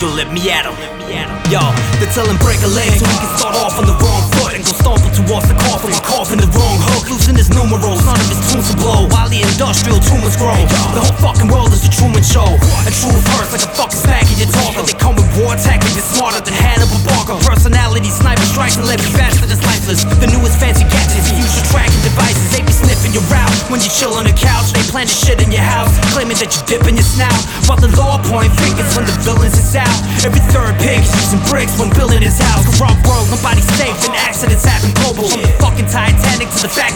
so let me at 'em. Yo, they're telling break a leg so we can start off on the wrong foot and go stomping towards the coffin. We're coughing the wrong hook, losing his numerals, none of his tunes to blow while the industrial tumors grow. The whole fucking world is a Truman Show. A true first like a fucking smack in your talker. They come with war tactics, smarter than Hannibal Barker. Personality sniper strikes and let me faster than lifeless. The newest fancy gadgets, use your tracking devices. They be sniffing your route when you chill on the couch. They plan to shit in your house, claiming that you dip in your snout. But the law point fingers when the villains is out. Every third pig is using bricks when building his house. Corrupt world, nobody's safe and accidents happen global. From the fucking Titanic to the fact